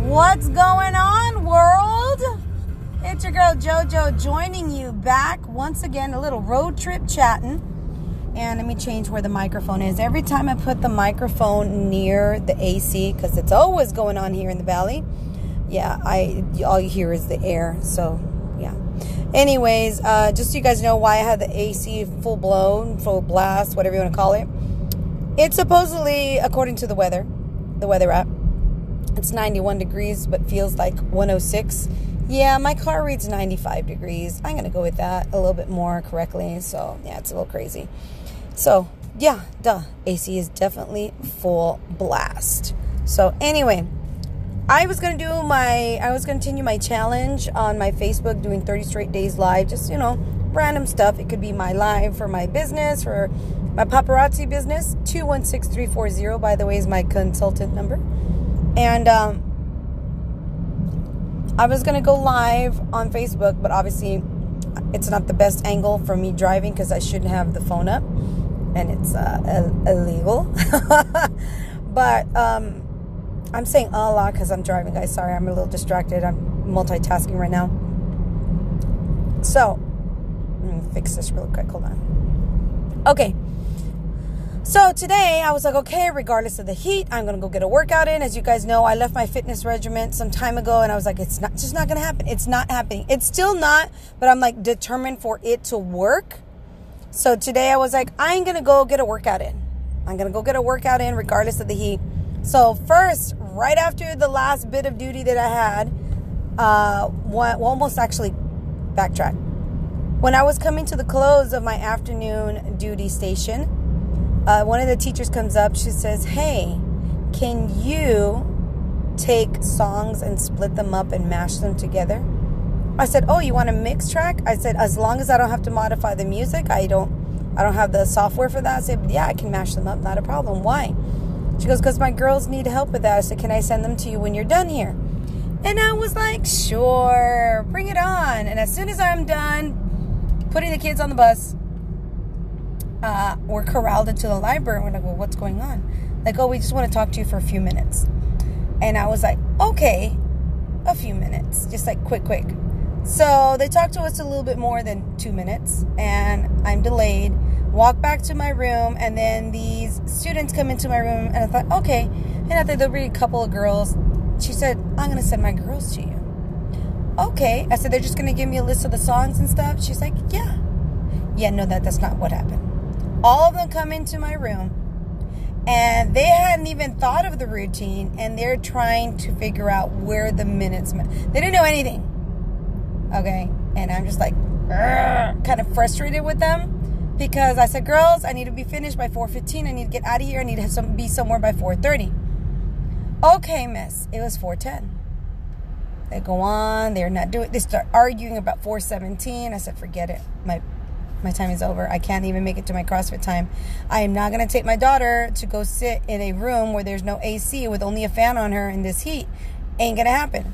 What's going on, world? It's your girl JoJo joining you back once again, a little road trip chatting. And let me change where the microphone is. Every time I put the microphone near the AC, because it's always going on here in the valley, yeah, all you hear is the air. So yeah. Anyways, just so you guys know why I had the AC full blown, full blast, whatever you want to call it. It's supposedly, according to the weather app, it's 91 degrees, but feels like 106. Yeah, my car reads 95 degrees. I'm going to go with that a little bit more correctly. So, yeah, it's a little crazy. So, yeah, AC is definitely full blast. So, anyway, I was going to continue my challenge on my Facebook, doing 30 straight days live. Just, random stuff. It could be my live for my business, for my paparazzi business. 216340, by the way, is my consultant number. And I was going to go live on Facebook, but obviously it's not the best angle for me driving because I shouldn't have the phone up, and it's illegal. But I'm saying a lot because I'm driving, guys. Sorry, I'm a little distracted. I'm multitasking right now. So, let me fix this real quick. Hold on. Okay. So today I was like, okay, regardless of the heat, I'm going to go get a workout in. As you guys know, I left my fitness regimen some time ago, and I was like, it's just not going to happen. It's not happening. It's still not, but I'm like determined for it to work. So today I was like, I'm going to go get a workout in. I'm going to go get a workout in regardless of the heat. So first, right after the last bit of duty that I had, almost actually backtrack. When I was coming to the close of my afternoon duty station, one of the teachers comes up. She says, hey, can you take songs and split them up and mash them together? I said, oh, you want a mix track? I said, as long as I don't have to modify the music, I don't have the software for that. I said, yeah, I can mash them up. Not a problem. Why? She goes, because my girls need help with that. I said, can I send them to you when you're done here? And I was like, sure, bring it on. And as soon as I'm done putting the kids on the bus, we're corralled into the library. We're like, well, what's going on? Like, oh, we just want to talk to you for a few minutes. And I was like, okay, a few minutes, just like quick. So they talked to us a little bit more than 2 minutes, and I'm delayed. Walk back to my room, and then these students come into my room, and I thought, okay. And I thought there'll be a couple of girls. She said, I'm going to send my girls to you. Okay. I said, they're just going to give me a list of the songs and stuff. She's like, yeah. Yeah, no, that's not what happened. All of them come into my room, and they hadn't even thought of the routine, and they're trying to figure out where the minutes meant. They didn't know anything. Okay. And I'm just like, kind of frustrated with them, because I said, girls, I need to be finished by 4:15. I need to get out of here. I need to be somewhere by 4:30. Okay, miss. It was 4:10. They go on. They're not doing. They start arguing about 4:17. I said, forget it. My time is over. I can't even make it to my CrossFit time. I am not going to take my daughter to go sit in a room where there's no AC with only a fan on her in this heat. Ain't going to happen.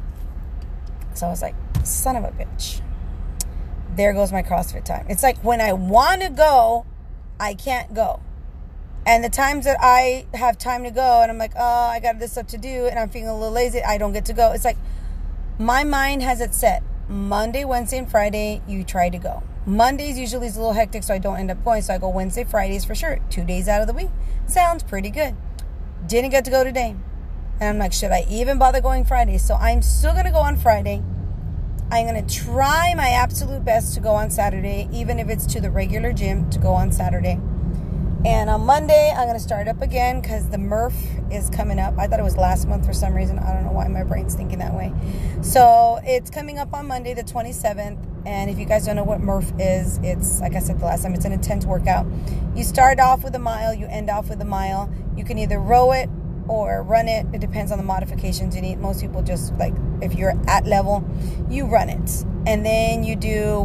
So I was like, son of a bitch. There goes my CrossFit time. It's like when I want to go, I can't go. And the times that I have time to go and I'm like, oh, I got this stuff to do and I'm feeling a little lazy, I don't get to go. It's like my mind has it set. Monday, Wednesday, and Friday, you try to go. Mondays usually is a little hectic, so I don't end up going. So I go Wednesday, Fridays for sure. 2 days out of the week. Sounds pretty good. Didn't get to go today. And I'm like, should I even bother going Friday? So I'm still going to go on Friday. I'm going to try my absolute best to go on Saturday, even if it's to the regular gym, to go on Saturday. And on Monday, I'm going to start up again because the Murph is coming up. I thought it was last month for some reason. I don't know why my brain's thinking that way. So it's coming up on Monday, the 27th. And if you guys don't know what Murph is, it's, like I said the last time, it's an intense workout. You start off with a mile. You end off with a mile. You can either row it or run it. It depends on the modifications you need. Most people just, like, if you're at level, you run it. And then you do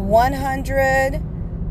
100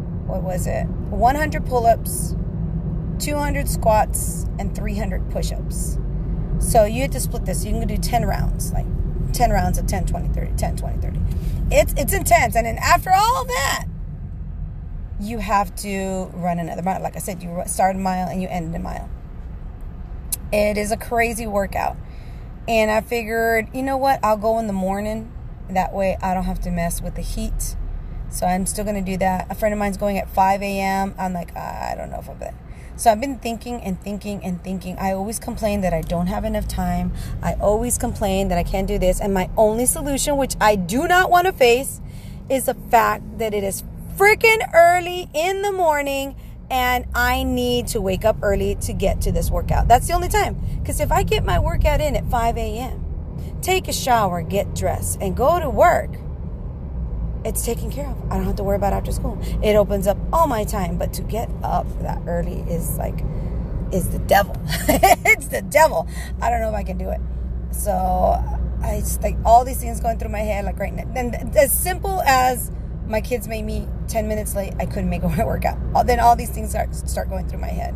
pull-ups, 200 squats, and 300 push-ups. So you have to split this. You can do 10 rounds, like 10 rounds of 10, 20, 30, 10, 20, 30. It's intense. And then after all that, you have to run another mile. Like I said, you start a mile and you end a mile. It is a crazy workout. And I figured, you know what? I'll go in the morning. That way I don't have to mess with the heat. So I'm still going to do that. A friend of mine's going at 5 a.m. I'm like, I don't know if I'll bet. So I've been thinking and thinking and thinking. I always complain that I don't have enough time. I always complain that I can't do this. And my only solution, which I do not want to face, is the fact that it is freaking early in the morning and I need to wake up early to get to this workout. That's the only time. Because if I get my workout in at 5 a.m., take a shower, get dressed, and go to work, it's taken care of. I don't have to worry about after school. It opens up all my time. But to get up that early is the devil. It's the devil. I don't know if I can do it. So I just like all these things going through my head like right now. And as simple as my kids made me 10 minutes late, I couldn't make my workout. Then all these things start going through my head.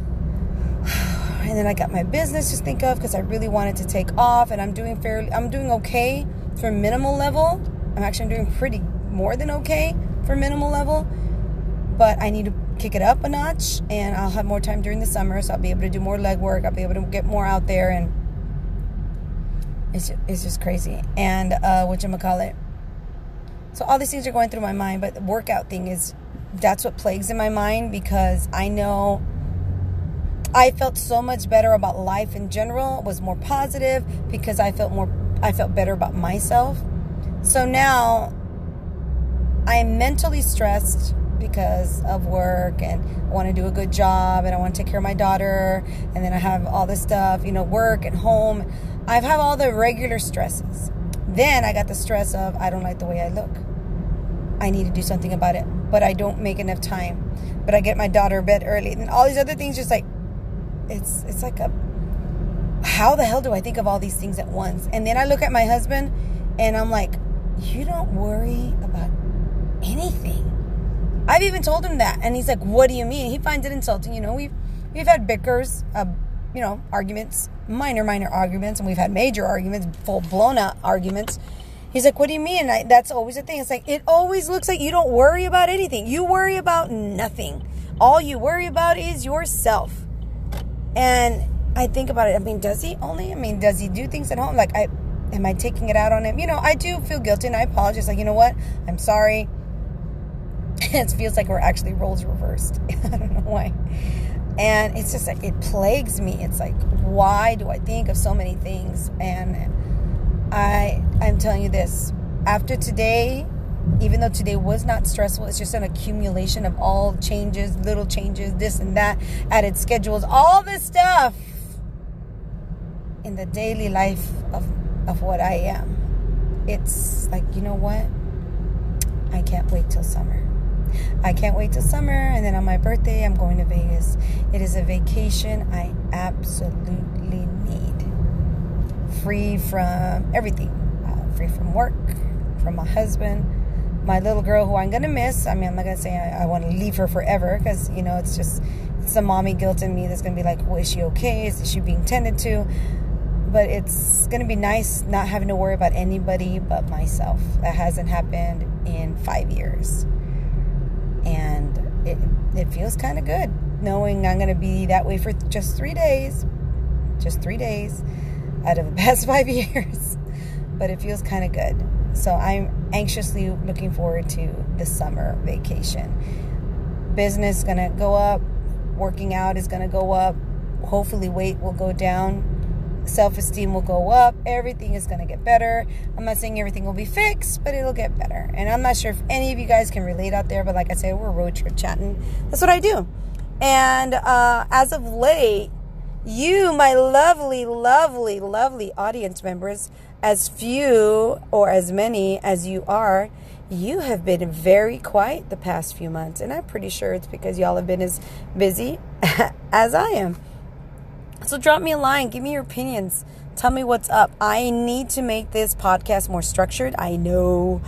And then I got my business to think of because I really wanted to take off, and I'm doing okay for minimal level. I'm doing pretty more than okay for minimal level, but I need to kick it up a notch, and I'll have more time during the summer, so I'll be able to do more leg work. I'll be able to get more out there, and it's just crazy. And whatchamacallit. So all these things are going through my mind, but the workout thing that's what plagues in my mind, because I know I felt so much better about life in general, was more positive because I felt better about myself. So now I'm mentally stressed because of work, and I want to do a good job, and I want to take care of my daughter, and then I have all this stuff, work and home. I've had all the regular stresses. Then I got the stress of I don't like the way I look. I need to do something about it, but I don't make enough time. But I get my daughter to bed early, and all these other things just like it's like how the hell do I think of all these things at once? And then I look at my husband and I'm like, you don't worry about anything. I've even told him that, and he's like, what do you mean? He finds it insulting. We've had bickers, arguments, minor arguments, and we've had major arguments, full blown out arguments. He's like, what do you mean? And that's always the thing. It's like, it always looks like you don't worry about anything. You worry about nothing. All you worry about is yourself. And I think about it. Does he do things at home? Like, am I taking it out on him? I do feel guilty, and I apologize. Like, you know what? I'm sorry. It feels like we're actually roles reversed. I don't know why. And it's just like, it plagues me. It's like, why do I think of so many things? And I'm telling you this, after today, even though today was not stressful, it's just an accumulation of all changes, little changes, this and that, added schedules, all this stuff in the daily life of what I am. It's like, you know what? I can't wait till summer. I can't wait till summer, and then on my birthday, I'm going to Vegas. It is a vacation I absolutely need. Free from everything. Free from work, from my husband, my little girl who I'm going to miss. I'm not going to say I want to leave her forever, because, it's the mommy guilt in me that's going to be like, well, is she okay? Is she being tended to? But it's going to be nice not having to worry about anybody but myself. That hasn't happened in 5 years. And it feels kind of good knowing I'm going to be that way for just 3 days. Just 3 days out of the past 5 years. But it feels kind of good. So I'm anxiously looking forward to the summer vacation. Business is going to go up. Working out is going to go up. Hopefully weight will go down. Self-esteem will go up. Everything is going to get better. I'm not saying everything will be fixed, but it'll get better. And I'm not sure if any of you guys can relate out there, but like I said, we're road trip chatting. That's what I do. And as of late, you, my lovely, lovely, lovely audience members, as few or as many as you are, you have been very quiet the past few months. And I'm pretty sure it's because y'all have been as busy as I am. So drop me a line. Give me your opinions. Tell me what's up. I need to make this podcast more structured. I know.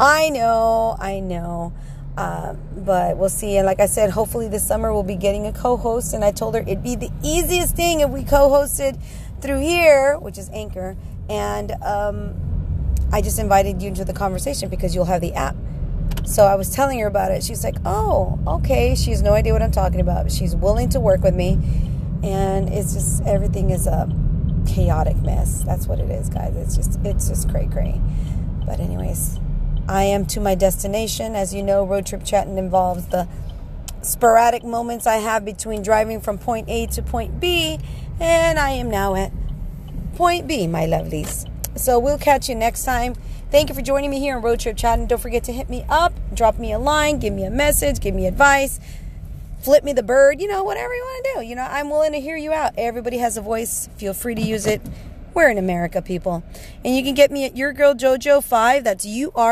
But we'll see. And like I said, hopefully this summer we'll be getting a co-host. And I told her it'd be the easiest thing if we co-hosted through here, which is Anchor. And I just invited you into the conversation because you'll have the app. So I was telling her about it. She's like, oh, okay. She has no idea what I'm talking about. She's willing to work with me. And it's just, everything is chaotic mess. That's what it is, guys. It's just cray. But anyways, I am to my destination. As you know, road trip chatting involves the sporadic moments I have between driving from point A to point B, and I am now at point B, my lovelies. So we'll catch you next time. Thank you for joining me here on Road Trip Chatting. Don't forget to hit me up, drop me a line, give me a message, give me advice, flip me the bird, whatever you want to do. I'm willing to hear you out. Everybody has a voice. Feel free to use it. We're in America, people. And you can get me at Your Girl Jojo 5. That's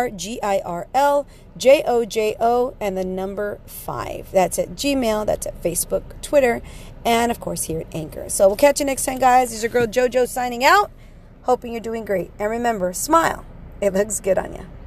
URGIRLJOJO and the number 5. That's at Gmail. That's at Facebook, Twitter, and, of course, here at Anchor. So we'll catch you next time, guys. This is your girl Jojo signing out. Hoping you're doing great. And remember, smile. It looks good on you.